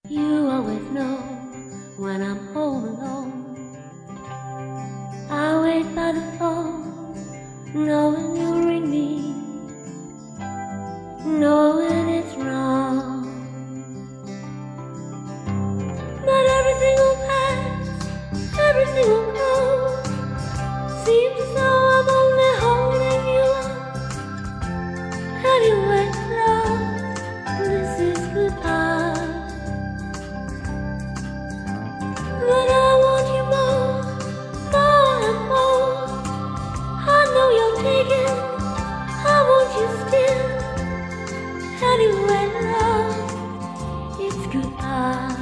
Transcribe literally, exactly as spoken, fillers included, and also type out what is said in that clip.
You always know when I'm home alone. I wait by the phone, knowing you'll ring me, knowing it's wrong. But everything will pass, everything will go. Seems as though I'm only holding you up. Anyway, love, this is goodbye. But I want you more, more and more. I know you're taken, I want you still. Anyway, love, it's goodbye.